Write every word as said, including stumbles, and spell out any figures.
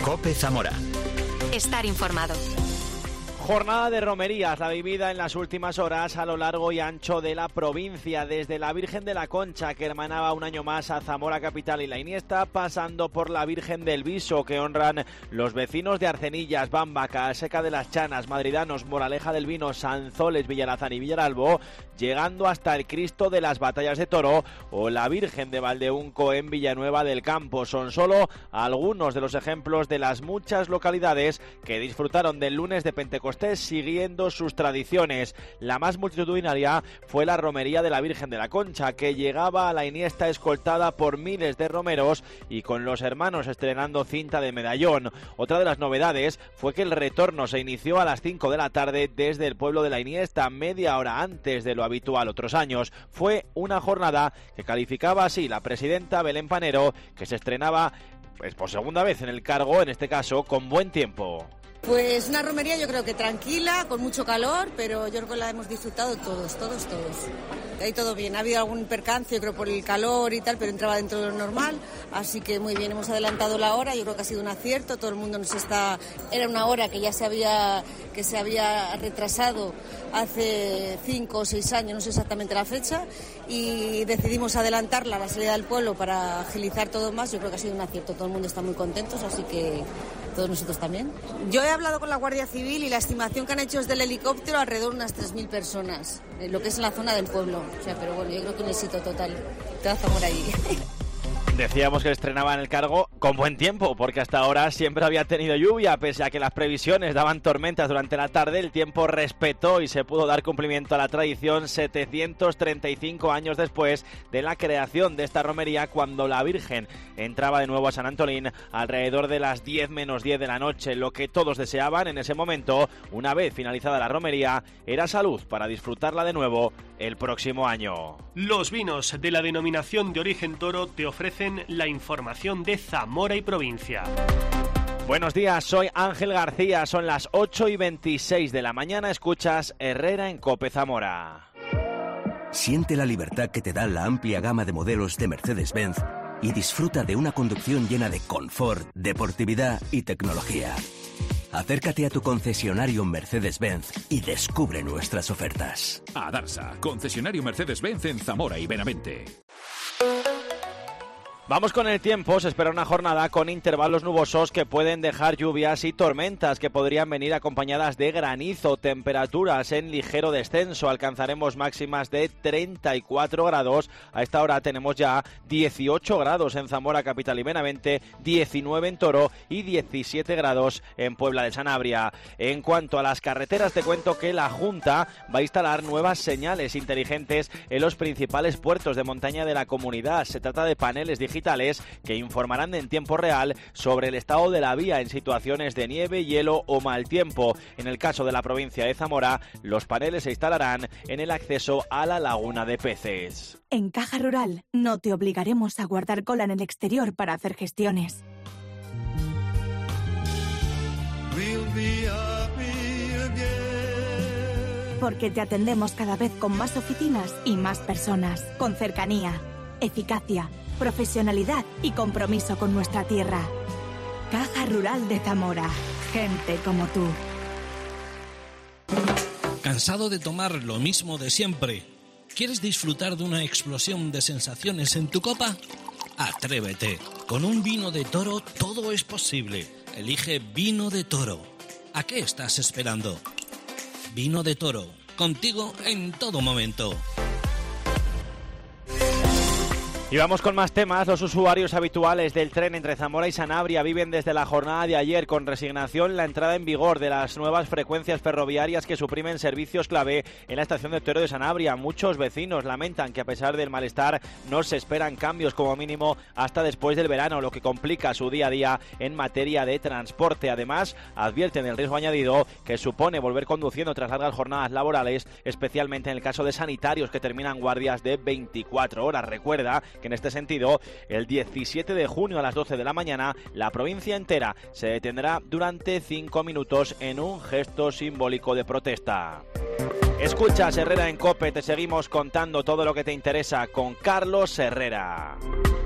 COPE Zamora. Estar informado. Jornada de romerías, la vivida en las últimas horas a lo largo y ancho de la provincia, desde la Virgen de la Concha, que hermanaba un año más a Zamora Capital y La Iniesta, pasando por la Virgen del Viso, que honran los vecinos de Arcenillas, Bamba, Caseca de las Chanas, Madridanos, Moraleja del Vino, Sanzoles, Villalazán y Villaralbo, llegando hasta el Cristo de las Batallas de Toro o la Virgen de Valdeunco en Villanueva del Campo. Son solo algunos de los ejemplos de las muchas localidades que disfrutaron del lunes de Pentecostés siguiendo sus tradiciones. La más multitudinaria fue la romería de la Virgen de la Concha, que llegaba a La Iniesta escoltada por miles de romeros y con los hermanos estrenando cinta de medallón. Otra de las novedades fue que el retorno se inició a las cinco de la tarde desde el pueblo de La Iniesta, media hora antes de lo habitual otros años. Fue una jornada que calificaba así la presidenta Belén Panero, que se estrenaba pues por segunda vez en el cargo, en este caso con buen tiempo. Pues una romería yo creo que tranquila, con mucho calor, pero yo creo que la hemos disfrutado todos, todos, todos. Ahí todo bien, ha habido algún percance, yo creo por el calor y tal, pero entraba dentro de lo normal, así que muy bien, hemos adelantado la hora, yo creo que ha sido un acierto, todo el mundo nos está... Era una hora que ya se había, que se había retrasado hace cinco o seis años, no sé exactamente la fecha, y decidimos adelantarla a la salida del pueblo para agilizar todo más. Yo creo que ha sido un acierto, todo el mundo está muy contentos, así que todos nosotros también. Yo he hablado con la Guardia Civil y la estimación que han hecho es del helicóptero alrededor de unas tres mil personas, en lo que es en la zona del pueblo. O sea, pero bueno, yo creo que un éxito total. Te vas por ahí. Decíamos que estrenaba en el cargo con buen tiempo, porque hasta ahora siempre había tenido lluvia, pese a que las previsiones daban tormentas durante la tarde. El tiempo respetó y se pudo dar cumplimiento a la tradición setecientos treinta y cinco años después de la creación de esta romería, cuando la Virgen entraba de nuevo a San Antolín alrededor de las diez menos diez de la noche. Lo que todos deseaban en ese momento, una vez finalizada la romería, era salud para disfrutarla de nuevo el próximo año. Los vinos de la denominación de origen Toro te ofrecen la información de Zamora y provincia. Buenos días, soy Ángel García, son las ocho y veintiséis de la mañana, escuchas Herrera en COPE Zamora. Siente la libertad que te da la amplia gama de modelos de Mercedes-Benz y disfruta de una conducción llena de confort, deportividad y tecnología. Acércate a tu concesionario Mercedes-Benz y descubre nuestras ofertas. Adarsa, concesionario Mercedes-Benz en Zamora y Benavente. Vamos con el tiempo. Se espera una jornada con intervalos nubosos que pueden dejar lluvias y tormentas que podrían venir acompañadas de granizo. Temperaturas en ligero descenso. Alcanzaremos máximas de treinta y cuatro grados. A esta hora tenemos ya dieciocho grados en Zamora Capital y Benavente, diecinueve en Toro y diecisiete grados en Puebla de Sanabria. En cuanto a las carreteras, te cuento que la Junta va a instalar nuevas señales inteligentes en los principales puertos de montaña de la comunidad. Se trata de paneles digitales que informarán en tiempo real sobre el estado de la vía en situaciones de nieve, hielo o mal tiempo. En el caso de la provincia de Zamora, los paneles se instalarán en el acceso a la Laguna de Peces. En Caja Rural no te obligaremos a guardar cola en el exterior para hacer gestiones. Porque te atendemos cada vez con más oficinas y más personas, con cercanía, eficacia, profesionalidad y compromiso con nuestra tierra. Caja Rural de Zamora. Gente como tú. ¿Cansado de tomar lo mismo de siempre? ¿Quieres disfrutar de una explosión de sensaciones en tu copa? Atrévete. Con un vino de Toro todo es posible. Elige Vino de Toro. ¿A qué estás esperando? Vino de Toro. Contigo en todo momento. Y vamos con más temas. Los usuarios habituales del tren entre Zamora y Sanabria viven desde la jornada de ayer con resignación la entrada en vigor de las nuevas frecuencias ferroviarias que suprimen servicios clave en la estación de Toro de Sanabria. Muchos vecinos lamentan que a pesar del malestar no se esperan cambios como mínimo hasta después del verano, lo que complica su día a día en materia de transporte. Además, advierten el riesgo añadido que supone volver conduciendo tras largas jornadas laborales, especialmente en el caso de sanitarios que terminan guardias de veinticuatro horas. Recuerda que en este sentido, el diecisiete de junio a las doce de la mañana, la provincia entera se detendrá durante cinco minutos en un gesto simbólico de protesta. Escuchas Herrera en COPE, te seguimos contando todo lo que te interesa con Carlos Herrera.